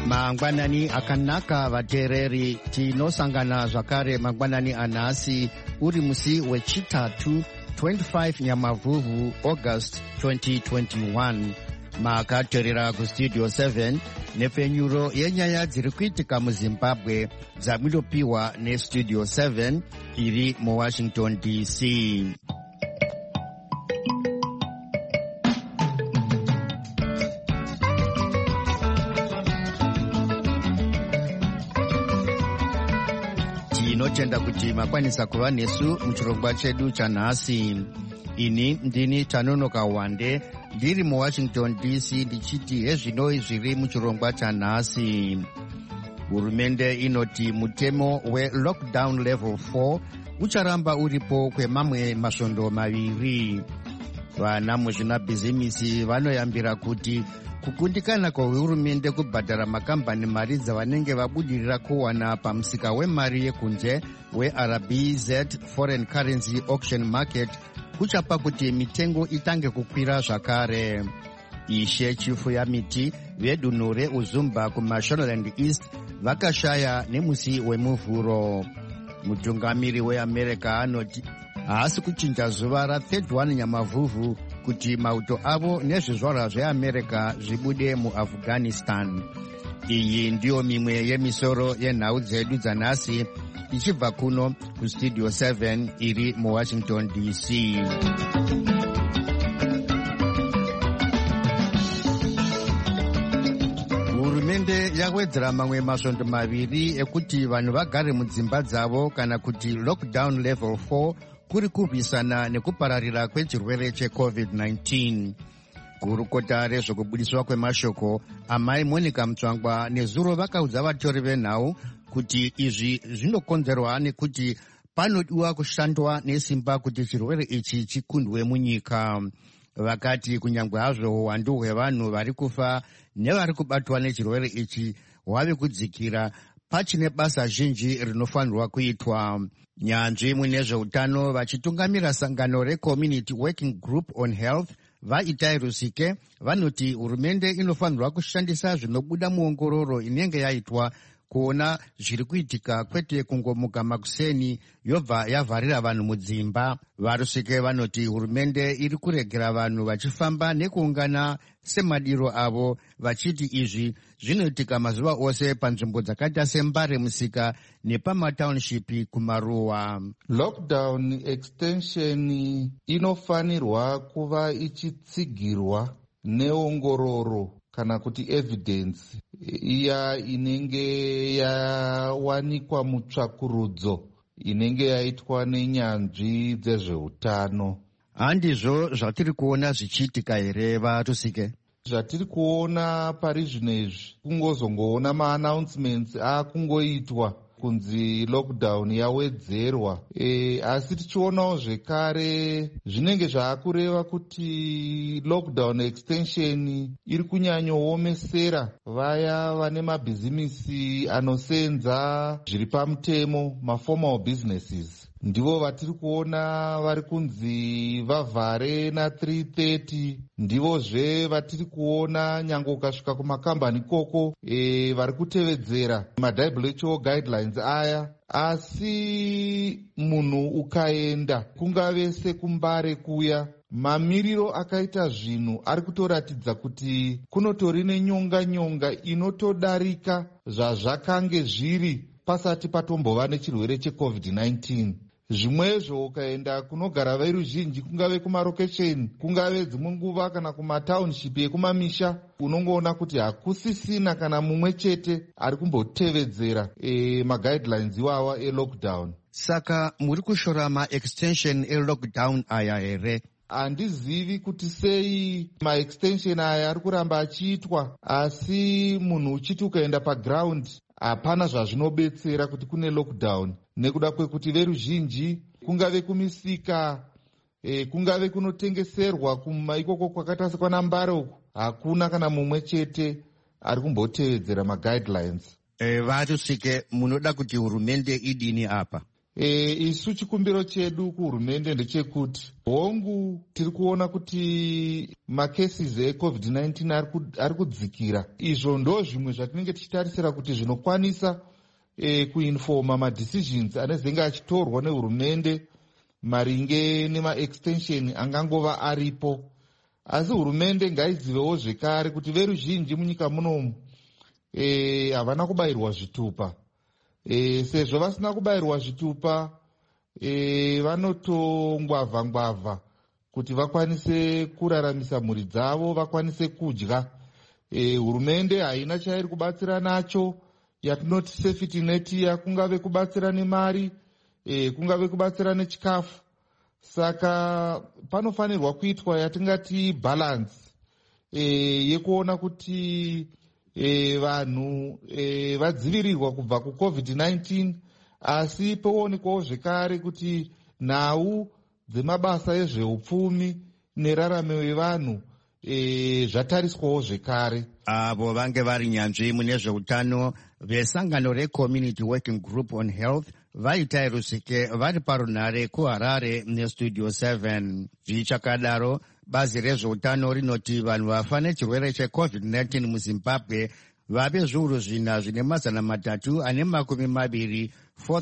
mangwanani akanaka vateereri, tinosangana zvakare mangwanani anhasi uri musi wechitatu 25 Nyamavhuvhu August 2021. makateerera kustudio 7 nepfenyuro yenyaya dziri kuitika muzimbabwe dzamunopiwa nestudio 7 iri muwashington DC. tinotenda kuti makwanisa kuva nesu muchirongwa chedu chanhasi. ini ndini Tanonoka Wande ndiri muwashington DC ndichiti hezvino zviri muchirongwa chanhasi. Hurumende inoti mutemo welockdown level 4 ucharamba uripo kwemamwe masvondo maviri. Vana muzvinabhizimisi vanoyambira kuti kukundikana kwehurumende kubhadhara makambani mari dzavanenge vabudirira kuwana pamusika wemari yekunze weRBZ Foreign Currency Auction Market kuchapa kuti mitengo itange kukwira zvakare. Ishe chifu yamiti vedunhu reUzumba kuMashonaland East vakashaya nemusi wemuvhuro. Mutungamiri weAmerica anoti haasi kuchinja zuva ra31 Nyamavhuvhu kuti mauto avo nezvizvarwa zveAmerica zvibude muAfghanistan. Iyi ndiyo mimwe yemisoro yenhau dzedu dzanhasi ichibva kuno kustudio 7 iri muwashington DC. Hurumende yawedzera mamwe masvondo maviri ekuti vanhu vagare mudzimba dzavo kana kuti lockdown level 4 kuri kurwisana nekupararira kwechirwere cheCovid-19. Gurukota rezvokubudiswa kwemashoko amai Monica Mutsvangwa nezuro vakaudza vatori venhau kuti izvi zvinokonzerwa nekuti panodiwa kushandwa nesimba kuti chirwere ichi chikundwe munyika. Vakati kunyange hazvo uwandu hwevanhu vari kufa nevari kubatwa nechirwere ichi hwave kudzikira, pachine basa zhinji rinofanirwa kuitwa. Nyanzvi munezveutano vachitungamira sangano reCommunity Working Group on Health vaItai Rusike vanoti hurumende inofanirwa kushandisa zvinobuda muongororo inenge yaitwa kuona zviri kuitika, kwete kungomuka makuseni yobva yavharira vanhu mudzimba. Varusike vanoti hurumende iri kuregera vanhu vachifamba nekuungana semadiro avo, vachiti izvi zvinoitika mazuva ose panzvimbo dzakaita seMbare Musika nepamataunship kumaruwa. Lockdown extension inofanirwa kuva ichitsigirwa neongororo kana kuti evidence iya inenge yawanikwa mutsvakurudzo inenge yaitwa nenyanzvi dzezveutano. Handizvo zvatiri kuona zvichiitika here Varusike? Zvatiri kuona pari zvino izvi kungozongoona maannouncements akungoitwa kunzi lockdown yawedzerwa, asi tichionawo zvekare zvinenge zvaakureva kuti lockdown extension iri kunyanyoomesera vaya vane mabhizimisi anosenza zviri pamutemo, maformal businesses. Ndivo vatiri kuona vari kunzi vavhare na3:30, ndivozve vatiri kuona nyange ukasvika kumakambani koko vari kutevedzera maWHO guidelines aya. Asi munhu ukaenda kungave sekuMbare kuya, mamiriro akaita zvinhu ari kutoratidza kuti kunotori nenyonga inotodarika zvazvakange zviri pasati patombova nechirwere cheCovid-19. Zvimwezvo ukaenda kunogara veruzhinji, kungave kumarokesheni, kungave dzimwe nguva kana kumataunship ekumamisha, unongoona kuti hakusisina kana mumwe chete ari kumbotevedzera maguidelines iwawa elockdown. Saka muri kushora maextension elockdown aya here? Handizivi kuti sei maextension aya ari kuramba achiitwa, asi munhu uchiti ukaenda paground hapana zvazvinobetsera kuti kune lockdown, nekuda kwekuti veruzhinji, kungave kumisika, kungave kunotengeserwa kumaikoko kwakaita sekwanambare uku, hakuna kana mumwe chete ari kumbotevedzera maguidelines. Varusike, munoda kuti hurumende idini apa? Isu chikumbiro chedu kuhurumende ndechekuti hongu tiri kuona kuti macases eCovid-19 ari kudzikira. Izvo ndo zvimwe zvatinenge tichitarisira kuti zvinokwanisa kuinforma madecisions anezenge achitorwa nehurumende maringe nemaextension angangova aripo. Asi hurumende ngaizivewo zvekare kuti veruzhinji munyika munomu havana kubayirwa zvitupa. Sezvo vasina kubayirwa zvitupa, vanotongwavha kuti vakwanise kuraramisa mhuri dzavo, vakwanise kudya. Hurumende haina chairi kubatsira nacho, yatinoti safety net, kungave kubatsira nemari, kungave kubatsira nechikafu. Saka panofanirwa kuitwa yatingati balance yekuona kuti vanhu vadzivirirwa kubva kuCovid-19, asi poonekwawo zvekare kuti nhau dzemabasa ezveupfumi neraramo yevanhu zvatariswawo zvekare. Avo vange vari nyanzvi mune zveutano vesangano reCommunity Working Group on Health vaitai rusike vari parunhare kuHarare neStudio 7. Zvichakadaro, bazi rezveutano rinoti vanhu vafa nechirwere cheCovid-19 muZimbabwe vave zviuru zvina zvine mazana matatu ane makumi maviri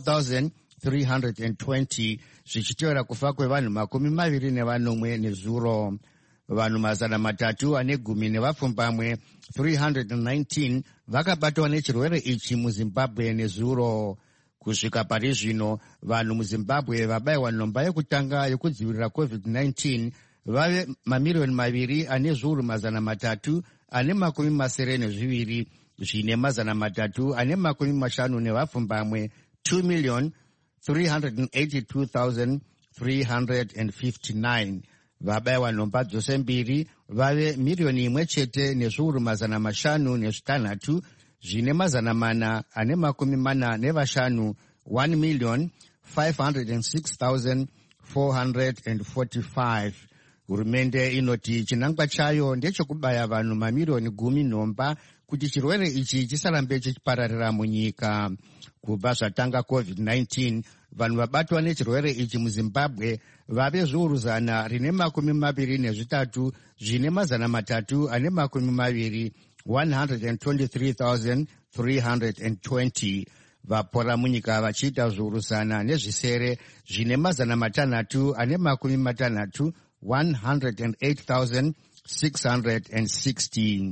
4,320 zvichitevera kufa kwevanhu makumi maviri nevanomwe nezuro. Vanhu mazana matatu ane gumi nevapfumbamwe 319 vakabatwa nechirwere ichi muZimbabwe nezuro. Kusvika pari zvino, vanhu muZimbabwe vabayiwa nhomba yekutanga yekudzivirira COVID-19 vave mamiliyoni maviri ane zviuru mazana matatu ane makumi masere nezviviri zvine mazana matatu ane makumi mashanu nevapfumbamwe 2,382,359. Vabayiwa nhomba dzose mbiri vave miliyoni imwe chete nezviuru mazana mashanu nezvitanhatu zvine mazana mana ane makumi mana nevashanu 1,506,445. Hurumende inoti chinangwa chayo ndechekubaya vanhu mamiliyoni gumi nhomba kuti chirwere ichi chisarambe chichipararira munyika. Kubva zvatanga COVID-19, vanhu vabatwa nechirwere ichi muZimbabwe vave zviuru zana rine makumi maviri nezvitatu zvine mazana matatu ane makumi maviri 123,320. Vapora munyika vachiita zviuru zana nezvisere zvine mazana matanhatu ane makumi matanhatu 108,616.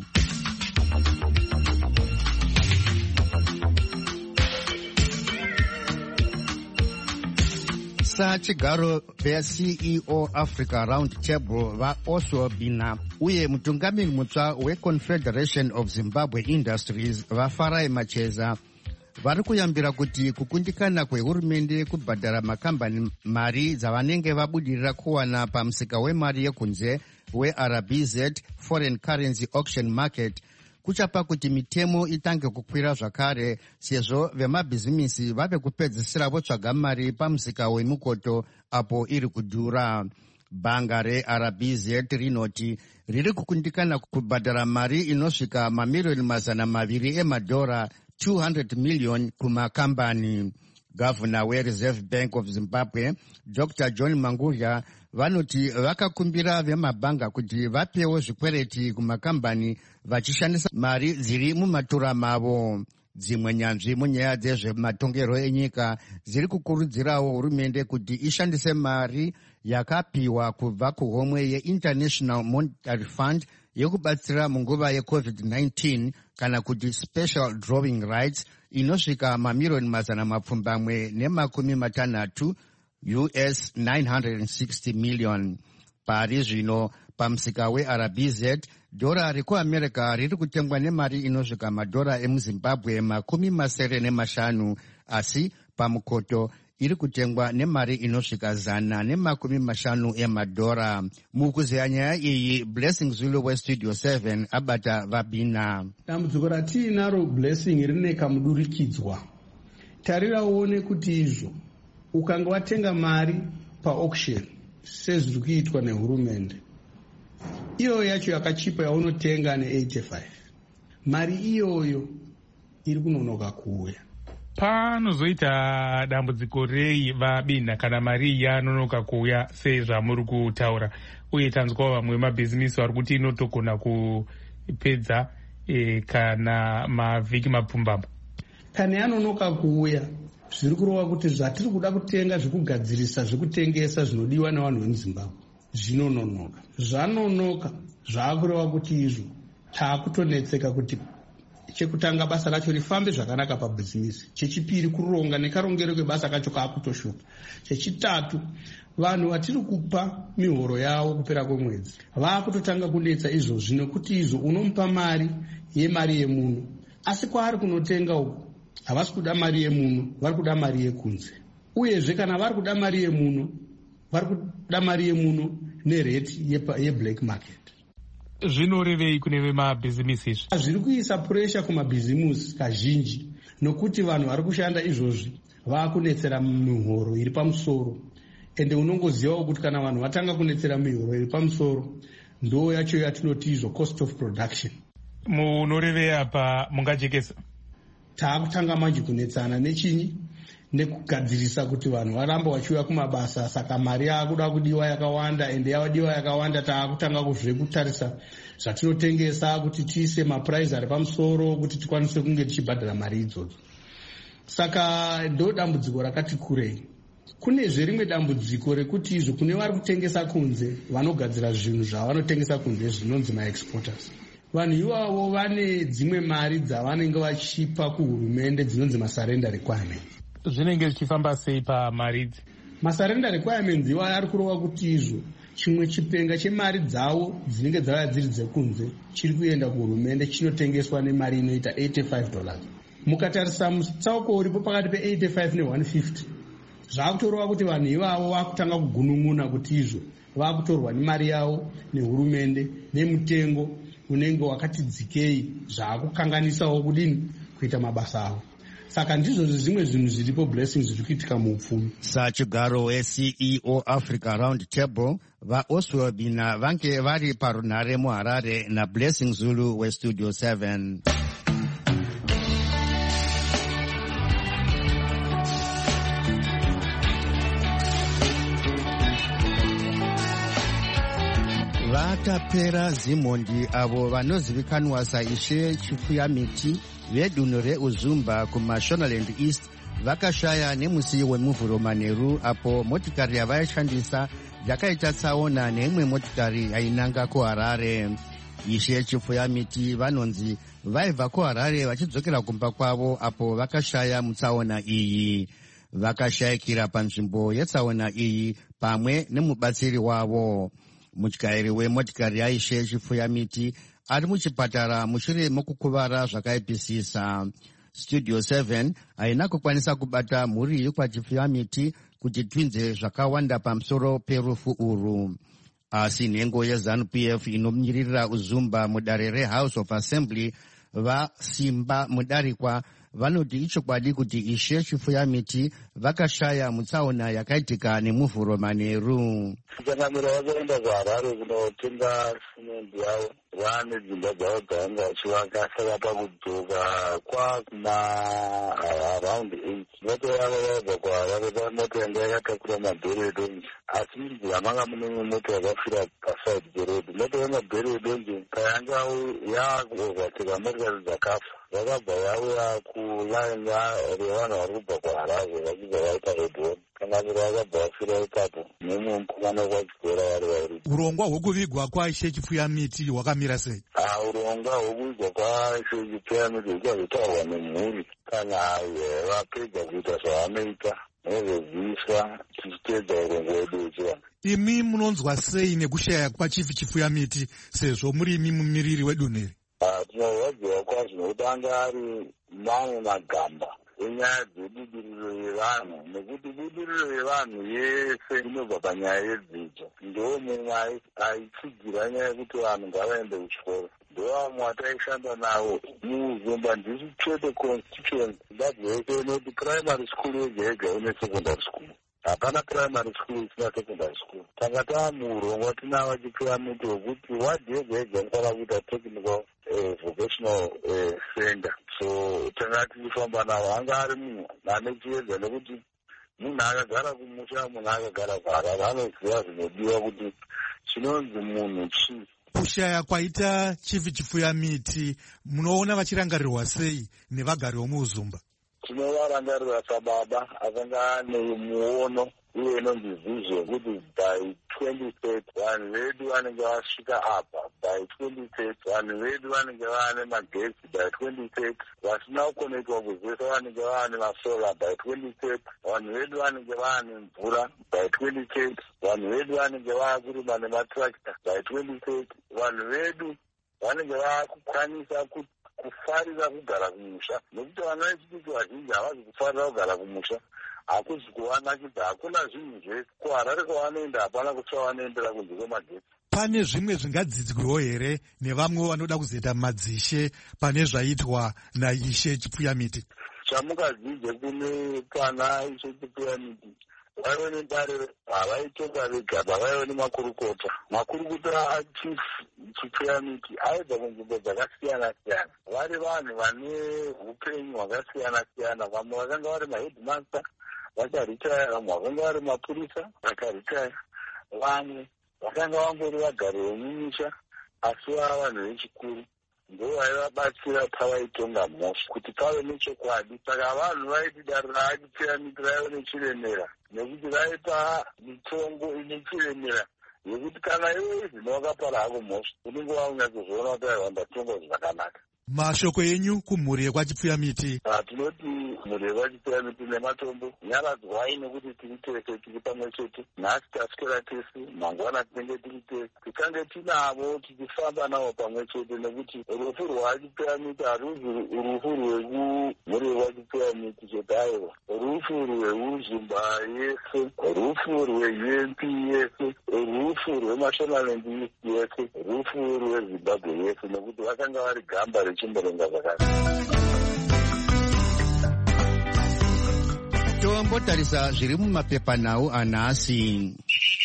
Sachigaro veCEO Africa Round Table vaOslo Bina uye mutungamiri mutsva weConfederation of Zimbabwe Industries vaFarai Macheza vari kuyambira kuti kukundikana kwehurumende kubhadhara makambani mari dzavanenge vabudirira kuwana pamusika wemari yekunze weRBZ Foreign Currency Auction Market kuchapa kuti mitemo itange kukwira zvakare, sezvo vemabhizimisi vave kupedzisira votsvaga mari pamusika wemukoto apo iri kudhura. Bhanga reRBZ rinoti riri kukundikana kubhadhara mari inosvika mamiliyoni mazana maviri emadhora 200 million kumakambani. Gavana weReserve Bank of Zimbabwe Dr. John Mangudya vanoti vakakumbira vemabhanga kuti vapewo zvikwereti kumakambani vachishandisa mari dziri mumatura mavo. Dzimwe nyanzvi munyaya dzezvematongero enyika dziri kukurudzirawo hurumende kuti ishandise mari yakapiwa kubva kuhomwe yeInternational Monetary Fund yekubatsira munguva yeCovid-19 kana kuti Special Drawing Rights inosvika mamiliyoni mazana mapfumbamwe nemakumi matanhatu US 960 million. Pari zvino pamusika weRBZ dhora rekuAmerica riri kutengwa nemari inosvika madhora emuZimbabwe makumi masere nemashanu, asi pamukoto iri kutengwa nemari inosvika zana nemakumi mashanu emadhora. Mukuzeya nyaya iyi, Blessing Zulu weStudio 7 abata vabina. Dambudziko ratiinaro Blessing rine kamudurikidzwa. Tarira uone kuti izvo ukanga watenga mari paauction sezviri kuitwa nehurumende, iyo yacho yakachipa yaunotenga ne85, mari iyoyo iri kunonoka kuuya. Panozoita dambudziko rei vabinha kana mari yanonoka kuuya sezvamuri kutaura, uye tanzwa vamwe vemabhizimisi vari kuti inotogona kupedza kana mavhiki mapfumbamwe. Kana yanonoka kuuya, zviri kurova kuti zvatiri kuda kutenga zvekugadzirisa zvekutengesa zvinodiwa nevanhu vemuZimbabwe zvinononoka. Zvanonoka zvaakureva kuti izvo taakutonetseka kuti chekutanga basa racho rifambe zvakanaka pabhizimisi. Chechipiri, kuronga nekarongero kebasa kacho kaakutoshuka. Chechitatu, vanhu vatiri kupa mihoro yavo kupera kwemwedzi vaakutotanga kunetsa izvozvi, nekuti izvo unomupa mari yemuno, asi kwaari kunotenga uku havasi kuda mari yemuno, vari kuda mari yekunze. Uyezve kana vari kuda mari yemuno, vari kuda mari yemuno nereti yeblack market. Zvinorevei kune vemabhizimisi izvi? Zviri kuisa puresha kumabhizimisi kazhinji, nokuti vanhu vari kushanda izvozvi vaakunetsera mihoro iri pamusoro. Ende unongozivawo kuti kana vanhu vatanga kunetsera mihoro iri pamusoro, ndo yacho yatinoti izvo cost of production. Munorevei apa mungajekesa? Taakutanga manje kunetsana nechinyi, nekugadzirisa kuti vanhu varamba vachiuya kumabasa, saka mari yakuda kudiwa yakawanda, ende yadiwa yakawanda. Taakutanga kuzvekutarisa zvatinotengesa kuti tiise mapuraizi ari pamusoro kuti tikwanise kunge tichibhadhara mari idzodzo. Saka ndo dambudziko rakati kurei. Kunezve rimwe dambudziko rekuti izvo kune vari kutengesa kunze, vanogadzira zvinhu zvavanotengesa kunze zvinonzi maexporters. Vanhu ivavo vane dzimwe mari dzavanenge vachipa kuhurumende dzinonzi masarenda requirements. Zvinenge zvichifamba sei pamari idzi? Masarenda requirements iwo ari kurova kuti izvo chimwe chipenga chemari dzavo dzinenge dzava dziri dzekunze chiri kuenda kuhurumende chinotengeswa nemari inoita $85. Mukatarisa mutsauko uripo pakati pe85 ne150, zvaakutorova kuti vanhu ivavo vakutanga kugunun'una kuti izvo vakutorwa nemari yavo nehurumende nemutengo unenge wakati dzikei, zvaakukanganisawo kudini kuita mabasa avo. Saka ndizvo zvimwe zvinhu zviripo blessings zviri kuitika muupfumi. Sachigaro weCEO Africa Round Table, vaOswell Bina vange vari parunhare muHarare naBlessing Zulu weStudio 7. Vatapera Zimondi avo vanozivikanwa saIshe Chifuyamiti vedunhu reUzumba kuMashonaland East vakashaya nemusi wemuvhuro manheru apo motikari yavaishandisa yakaita tsaona neimwe motikari yainanga kuHarare. Ishe Chifuyamiti vanonzi vaibva kuHarare vachidzokera kumba kwavo apo vakashaya mutsaona iyi. Vakashayikira panzvimbo yetsaona iyi pamwe nemubatsiri wavo. Mutyairi wemotikari yaIshe Chifuyamiti ari muchipatara mushure mokukuvara zvakaipisisa. Studio 7 haina kukwanisa kubata mhuri yekwaChifuyamiti kuti twinze zvakawanda pamusoro perufu uru. Asi nhengo yeZANU-PF inomiririra Uzumba mudare reHouse of Assembly vaSimba Mudarikwa vanoti ichokwadi kuti Ishe Chifuyamiti vakashaya mutsaona yakaitika nemuvhuro manheru. Kuchangamira vakaenda kuHarare kunotenga simendi yavo, vane dzimba dzavo dzavanga vachivaka, saka pakudzoka kwakuma-around 8 moto yavo vaibva kuHarare pamoto yanga yakatakura mabhero edonje, asi munzira manga mune moto yakafira pasaidi perodhi. Moto yemabhero edonje kayanga yakuovateka motikari dzakafa, vakabva vauya kulaini revanhu vari kubva kuHarare vachibva vaita redhoni. Kangamiro vakabva vafira ipapo nemwe mukomana kwachikora vari vairi. Urongwa hwekuvigwa kwaIshe Chifuyamiti hwakamira sei? Urongwa hwekuvigwa kwaIshe Chifuyamiti huchazotaurwa nemhuri kana vapedza kuita zvavanoita nezoziviswa tichiteedza urongwa hwedu wechivanhu. Imi munonzwa sei nekushaya kwaChief Chifuyamiti sezvo muri imi mumiriri wedunhiri? Tinorwadziwa kwazvo nekuti anga ari mamwe magamba enyaya dzebudiriro yevanhu, nekuti budiriro yevanhu yese inobva panyaya yedzidzo. Ndo mumwe aitsigira nyaya yekuti vanhu ngavaende kuchikoro. Ndo vamwe ataishanda navo muUzumba ndisi chete constituency Zimbabwe yese inoti primary school yega yega ine secondary school. Hapana primary school isina secondary school. Tanga tava muurongwa tinava Chifuyamiti wekuti wadhi yega yega inofana kuita technical vocational center. So tanga tichifamba navo anga ari munhu ane chiedza nekuti munhu akagara kumusha, munhu akagara vhara vanoziva zvinodiwa kuti chinonzi munhu chii. Kushaya kwaita chifi chifuyamiti munoona vachirangarirwa sei nevagari vomuzumba? Tinovarangarira sababa akanga ane muono uye inonzi vision kuti by 2030 vanhu vedu vanenge vasvika apa, by 2030 vanhu vedu vanenge vaane magetsi, by 2030 vasina kukonekwa kuzvese vanenge vaane masola, by 2030 vanhu vedu vanenge vaane mvura, by 2030 vanhu vedu vanenge vaakurima nematractor, by 2030 vanhu vedu vanenge vaakukwanisa kufarira kugara kumusha, nekuti vana vechidiki vazhinji havazi kufarira kugara kumusha. Hakuzi kuvanakidza, hakuna zvinhu zvese. KuHarare kwavanoenda hapana kuti vanoendera kunze kwemagetsi. Pane zvimwe zvingadzidzirwawo here nevamwe vanoda kuzoita madzishe pane zvaitwa naishe Chipfuyamiti? Chamukadzidze kune kana ishe Chipfuyamiti vaive nedariro havaitonga vega, vaive nemakurukota. Makurukota aChief Chipfuyamiti aibva kunzvimbo dzakasiyana-siyana. Vari vanhu vane upenyu hwakasiyana-siyana. Vamwe vakanga vari mahedmaster vakaritaya, vamwe vakanga vari mapurisa vakaritaya, vamwe vakanga vangori vagari vemumisha, asi vava vanhu vechikuru. Ndo vaivabatsira pavaitonga mhosva kuti pave nechokwadi. Saka vanhu vaiti dare raachipfuyamiti raive nechiremera, nekuti vaipa mitongo ine chiremera yekuti kana iwe izvino wakapara hako mhosva unenge wakunyatsozoona kuti aiwa ndatonga zvakanaka. Mashoko enyu kumhuri yekwachipfuyamiti? Tinoti mhuri yekwachipfuyamiti nematombo nyaradzwai nekuti tiri tese tiri pamwe chete. Nhasi taswera tese, mangwana tinenge tiri tese. Tikange tinavo tichifamba navo pamwe chete, nekuti rufu rwachipfuyamiti haruzi rufu rwemhuri yekwachipfuyamiti chete aiwa. Rufu rweuzumba yese, rufu rweUNP yese, rufu rweMashonaland yese, rufu rweZimbabwe yese, nekuti vakanga vari gamba chimborenga zvakati. Tombotarisa zviri mumapepanhau anhasi.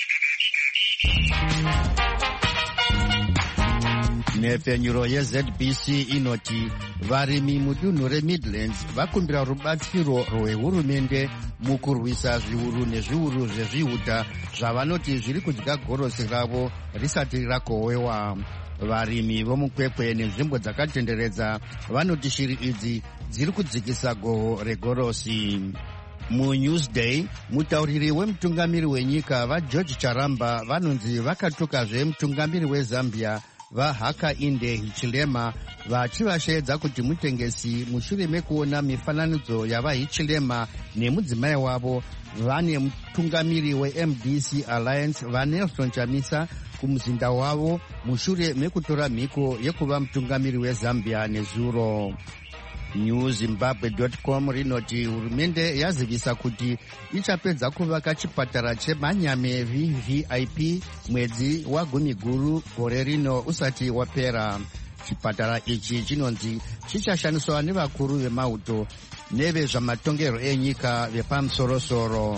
Nhepfenyuro yeZBC inoti varimi mudunhu reMidlands vakumbira rubatsiro rwehurumende mukurwisa zviuru nezviuru zvezvihuta zvavanoti zviri kudya gorosi ravo risati rakohwewa. Varimi vomukwekwe nenzvimbo dzakatenderedza vanoti shiri idzi dziri kudzikisa goho regorosi. MuNewsDay, mutauriri wemutungamiri wenyika vaGeorge Charamba vanonzi vakatukazve mutungamiri weZambia vaHakainde Hichilema vachivashaidza kuti mutengesi mushure mekuona mifananidzo yavaHichilema nemudzimai wavo vane mutungamiri weMDC Alliance vaNelson Chamisa kumuzinda wavo mushure mekutora mhiko yekuva mutungamiri weZambia nezuro. NewZimbabwe.com rinoti hurumende yazivisa kuti ichapedza kuvaka chipatara cheManyame VVIP mwedzi wagumiguru gore rino usati wapera. Chipatara ichi chinonzi chichashandiswa nevakuru vemauto nevezvamatongero enyika vepamusorosoro.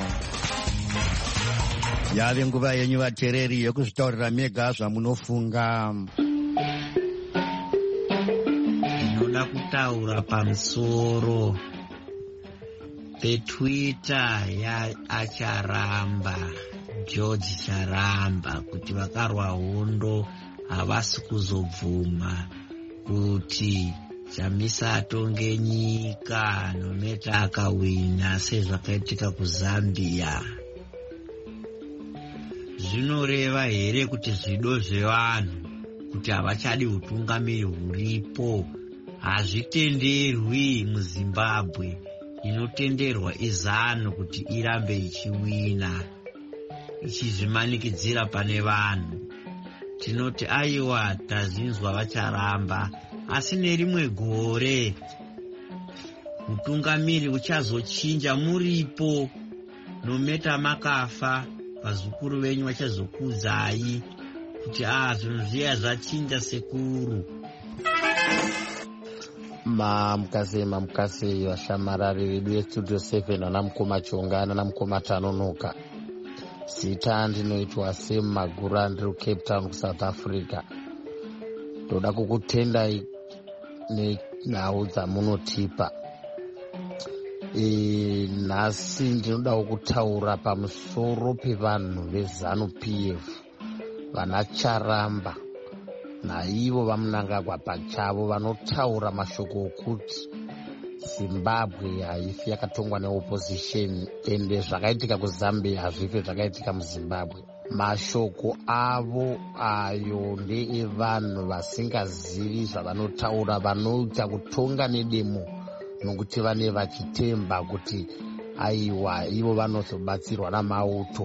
Yave nguva yenyu vateereri yekuzvitaurira mega zvamunofunga. Ndinoda kutaura pamusoro peTwitter yaAcharamba, George Charamba, kuti vakarwa hondo havasi kuzobvuma kuti Chamisa atonge nyika nometa akawina sezvakaitika kuZambia. Zvinoreva here kuti zvido zvevanhu kuti havachadi utungamiri huripo hazvitenderwi muZimbabwe? Inotenderwa iZANU kuti irambe ichiwina ichizvimanikidzira pane vanhu. Tinoti aiwa, tazinzwa vacharamba, asi nerimwe gore utungamiri uchazochinja muripo, nometa makafa vazukuru venyu vachazokudzai kuti zvinhu zviya zvachinja sekuru. Mamukase vashamarari vedu vestudio 7 vana mukoma Chongana namukoma Tanonoka. Zita ndinoitwa Sam Magura ndiri Cape Town kuSouth Africa. Ndoda kukutendai nenhau dzamunotipa. Nhasi ndinodawo kutaura pamusoro pevanhu veZANU-PF vana Charamba naivo vaMnangagwa pachavo vanotaura mashoko okuti Zimbabwe haifi yakatongwa neopposition ende zvakaitika kuZambia hazvife zvakaitika muZimbabwe. Mashoko avo ayo ndeevanhu vasingazivi zvavanotaura, vanoita kutonga nedemo nokuti vane vachitemba kuti aiwa ivo vanozobatsirwa namauto.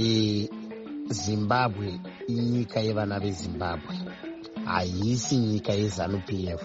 Zimbabwe inyika yevana veZimbabwe, haisi nyika yeZANU-PF.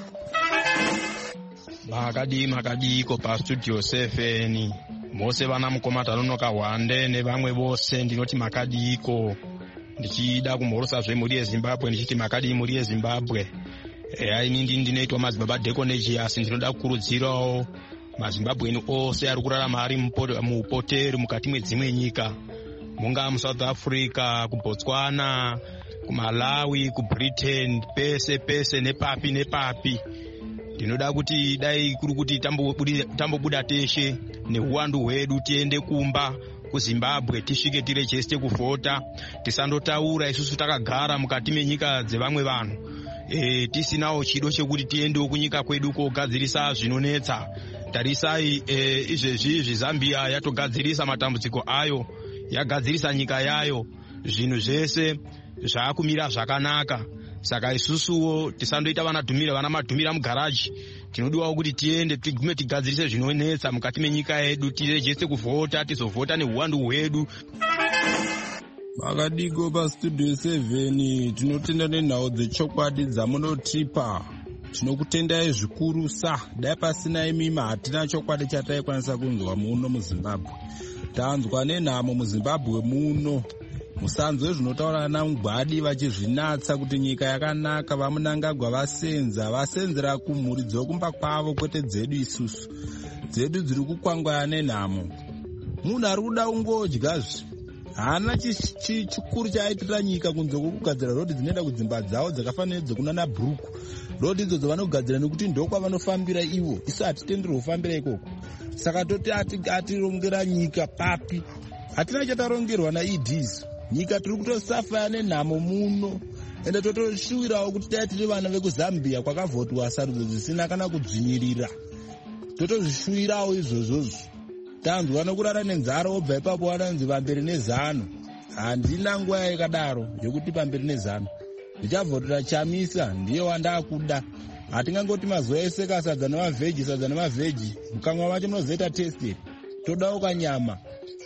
makadiko pastudio 7 mose vana mukoma Tanonoka Hwande nevamwe vose ndinoti makadiko. Ndichida kumhorosazve mhuri yeZimbabwe ndichiti makadii mhuri yeZimbabwe. Inini ndinoitwa madzibaba Deconegius. Ndinoda kukurudzirawo maZimbabweni ose ari kurarama ari muupoteri mukati mwedzimwe nyika, mungaa muSouth Africa, kuBotswana, kuMalawi, kuBritain, pese nepapi. Ndinoda kuti dai kuri kuti tambobuda teshe neuwandu hwedu tiende kumba kuZimbabwe tisvike tirejeste kuvhota, tisandotaura isusu takagara mukati menyika dzevamwe vanhu. Tisinawo chido chekuti tiendewo kunyika kwedu kogadzirisa zvinonetsa. Tarisai izvezvi Zambia yatogadzirisa matambudziko ayo, yagadzirisa nyika yayo, zvinhu zvese zvaakumira zvakanaka. Saka isusuwo tisandoita vana madhumira mugaraji. Tinodiwawo kuti tiende tigume tigadzirise zvinonetsa mukati menyika yedu, tirejeste kuvhota, tizovhota neuwandu hwedu. Makadiko pastudio 7 tinotenda nenhau dzechokwadi dzamunotipa. Tinokutendai zvikuru dai pasina imima hatina chokwadi chataikwanisa kunzwa muno muZimbabwe. Tanzwa nenhamo muZimbabwe muno. Musanzwe zvinotaura ana Mugwadi vachizvinatsa kuti nyika yakanaka, vaMnangagwa vasenzera kumhuri dzokumba kwavo kwete dzedu isusu. Dzedu dziri kukwangwaya nenhamo. Munhu ari kuda ungodyazve. Hana chikuru chaitirira nyika kunze kwokugadzira rodhi dzinoenda kudzimba dzavo dzakafanira dzokunana Bhuruku. Rodhi idzodzo vanogadzira nekuti ndokwavanofambira ivo, isu hatitenderwi kufambira ikoko. Saka toti atirongera nyika papi. Hatina chatarongerwa naEDs. Nyika tiri kutosafaya nenhamo muno. Ende totoshuwirawo kuti dai tiri vana vekuZambia kwakavhotwa sarudzo dzisina kana kudzvinyirira. Totozvishuwirawo izvozvozvo. Tanzwa nokurara nenzara obva ipapo wananzi pamberi neZANU. Handina nguva yakadaro yokuti pamberi neZANU. Ndichavhotora Chamisa, ndiye wandakuda. Hatingangoti mazuva ese sadza nemavheji. Mukamwa macho munozoita tested. Todawo kanyama.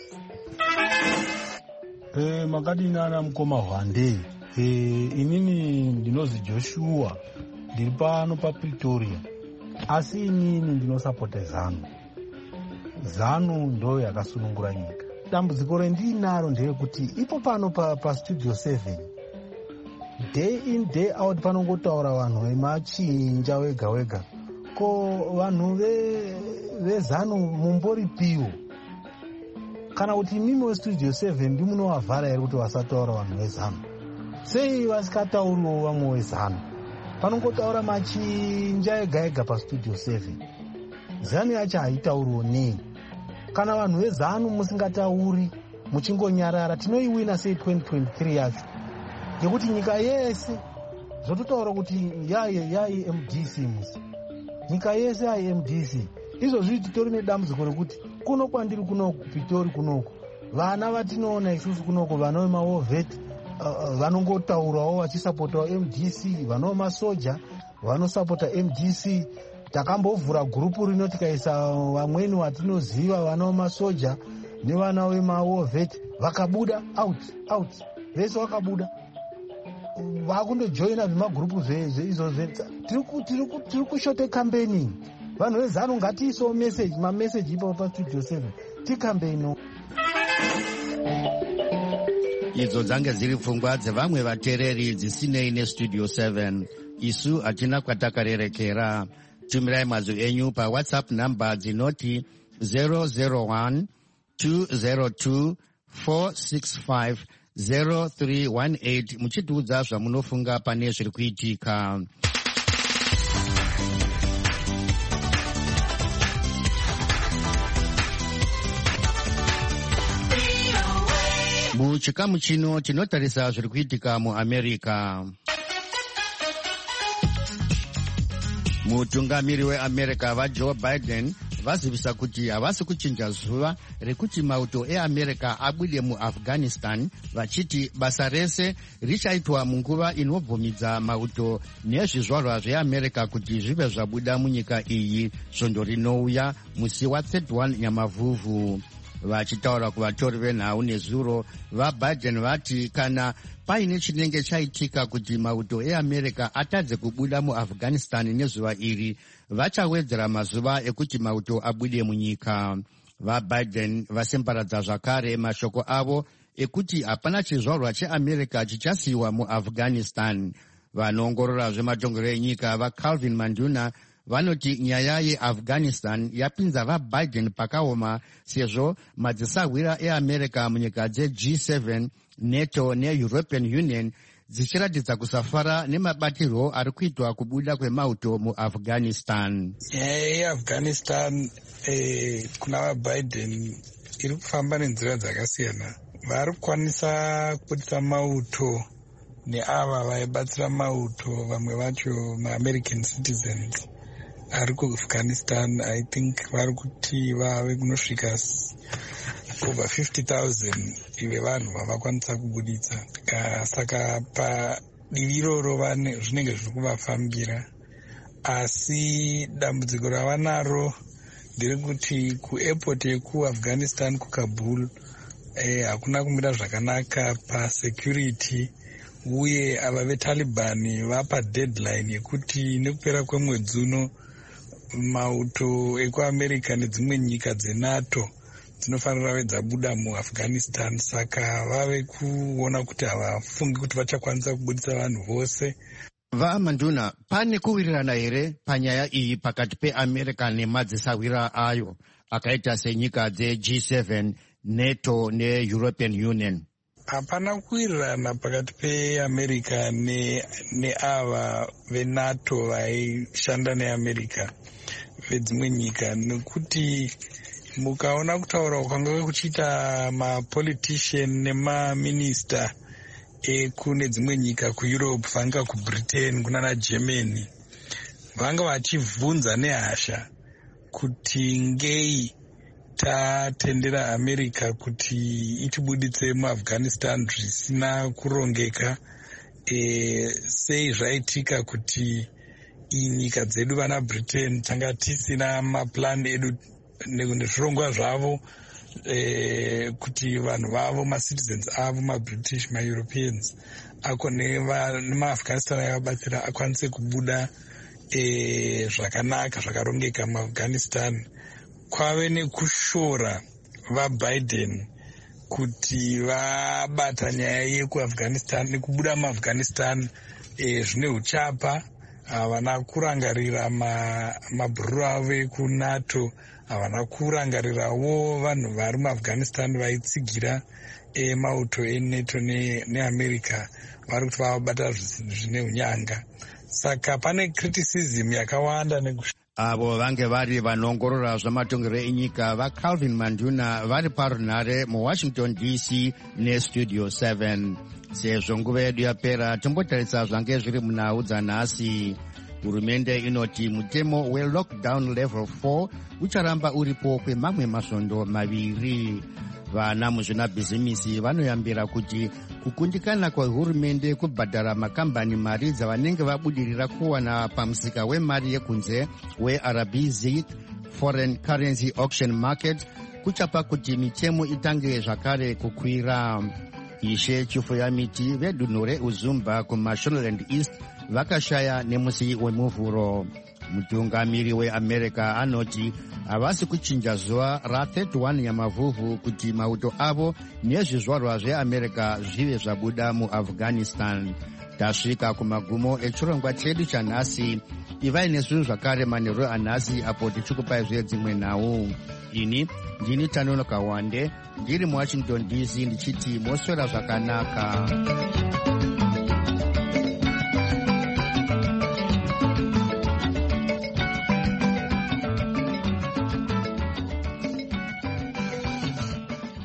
Makadini ana mukoma Hwande. Inini ndinozi Joshua, ndiri pano paPretoria. Asi inini ndinosapota ZANU. ZANU ndo yakasunungura nyika. Dambudziko rendinaro ndeyekuti ipo pano pastudio 7 day in day out panongotaura vanhu vemachinja wega. Ko vanhu veZANU mumboripiwo? Kana kuti imimi westudio 7 ndimunovhara here kuti vasataura vanhu veZANU? Sei vasikatauriwo vamwe veZANU? Panongotaura machinja ega pastudio 7. ZANU yacho haitauriwo nei? Kana vanhu veZANU musingatauri muchingonyarara, tinoiwina sei 2023 yacho? Ngekuti nyika yese zvototaura kuti yai MDC musi. Nyika yese yai MDC. Izvozvi titori nedambudziko rekuti kuno kwandiri kunoku Pitori kunoku, vana vatinoona isusu kunoku vana vemaWOVET vanongotaurawo vachisapotawo MDC, vana vemasoja vanosapota MDC. Takambovhura gurupu rino tikaisa vamweni watinoziva vana vemasoja nevana vemaWOVET vakabuda out vese vakabuda. Vakundojoina zvemagurupu zveizvozve. Tiri kushote campaigning. Vanhu veZANU ngatiisewo mameseji ipapo pastudio 7 tikambeino. Idzo dzange dziri pfungwa dzevamwe vateereri dzisinei nestudio 7. Isu hatina kwatakarerekera. Tumirai mazwi enyu paWhatsApp namba dzinoti 001 202 465 0318 muchitiudza zvamunofunga pane zviri kuitika. Muchikamu chino tinotarisa zviri kuitika muAmerica. Mutungamiri weAmerica vaJoe Biden vazivisa kuti havasi kuchinja zuva rekuti mauto eAmerica abude muAfghanistan, vachiti basa rese richaitwa munguva inobvumidza mauto nezvizvarwa zveAmerica kuti zvive zvabuda munyika iyi svondo rinouya musi wa31 Nyamavhuvhu. Vachitaura kuvatori venhau nezuro, vaBiden vati kana paine chinenge chaitika kuti mauto eAmerica atadze kubuda muAfghanistan nezuva iri, vachawedzera mazuva ekuti mauto abude munyika. VaBiden vasembaradza zvakare mashoko avo ekuti hapana chizvarwa cheAmerica chichasiyiwa muAfghanistan. Vanoongorora zvematongero enyika vaCalvin Manduna vanoti nyaya yeAfghanistan yapinza vaBiden pakaoma, sezvo madzisahwira eAmerica munyika dzeG7, NATO neEuropean Union dzichiratidza kusafara nemabatirwo ari kuitwa kubuda kwemauto muAfghanistan. Nyaya yeAfghanistan kuna vaBiden iri kufamba nenzira dzakasiyana. Vari kukwanisa kubudisa mauto neava vaibatsira mauto, vamwe vacho maAmerican citizens ari kuAfghanistan. I think vari kuti vave kunosvika over 50,000 ive vanhu vavakwanisa kubuditsa. Saka padivi iroro zvinenge zviri kuvafambira, asi dambudziko ravanaro nderekuti kuairport yekuAfghanistan kuKabul hakuna kumira zvakanaka pasecurity, uye ava veTaliban vapa deadline yekuti nekupera kwemwedzi uno mauto ekuAmerica nedzimwe nyika dzeNATO dzinofanira kuve dzabuda muAfghanistan. Saka vave kuona kuti havafungi kuti vachakwanisa kubudisa vanhu vose. VaManduna, pane kuwirirana here panyaya iyi pakati peAmerica nemadzisawira ayo akaita senyika dzeG7, NATO neEuropean Union? Hapana kuwirirana pakati peAmerica neava veNATO vaishanda neAmerica vedzimwe nyika, nekuti mukaona kutaura kwanga kuchiita mapolitician nemaminista ekune dzimwe nyika kuEurope, vanga kuBritain kunana Germany, vanga vachibvunza nehasha kuti ngei tatendera America kuti itibuditse muAfghanistan zvisina kurongeka. Sei zvaitika kuti nyika dzedu vana Britain tanga tisina maplan edu nezvirongwa zvavo kuti vanhu vavo macitizens avo maBritish maEuropeans ako nemaAfghanistan aivabatsira akwanise kubuda zvakanaka zvakarongeka muAfghanistan. Kwave nekushora vaBiden kuti vabata nyaya yekuAfghanistan nekubuda muAfghanistan zvine uchapa. Havana kurangarira mabhururu avo ekuNATO, havana kurangarirawo vanhu vari muAfghanistan vaitsigira mauto eNATO neAmerica, vari kuti vavabata zvine unyanga. Saka pane criticism yakawanda avo vange vari vanoongorora zvamatongero enyika vaCalvin Manduna vari parunhare muWashington DC neStudio 7. Sezvo nguva yedu yapera, tombotarisa zvange zviri munhau dzanhasi. Hurumende inoti mutemo welockdown level 4 ucharamba uripo kwemamwe masvondo maviri. Vana muzvinabhizimisi vanoyambira kuti kukundikana kwehurumende kubhadhara makambani mari dzavanenge vabudirira kuwana pamusika wemari yekunze weRBZ, Foreign Currency Auction Market, kuchapa kuti mitemo itange zvakare kukwira. Ishe Chifuyamiti vedunhu reUzumba kuMashonaland East vakashaya nemusi wemuvhuro. Mutungamiri weAmerica anoti havasi kuchinja zuva ra31 Nyamavhuvhu kuti mauto avo nezvizvarwa zveAmerica zvive zvabuda muAfghanistan. Tasvika kumagumo echirongwa chedu chanhasi. Ivai nezvinhu zvakare manheru anhasi apo tichikupai zvedzimwe nhau. Ini ndini Tanonoka Wande ndiri muWashington DC ndichiti moswera zvakanaka.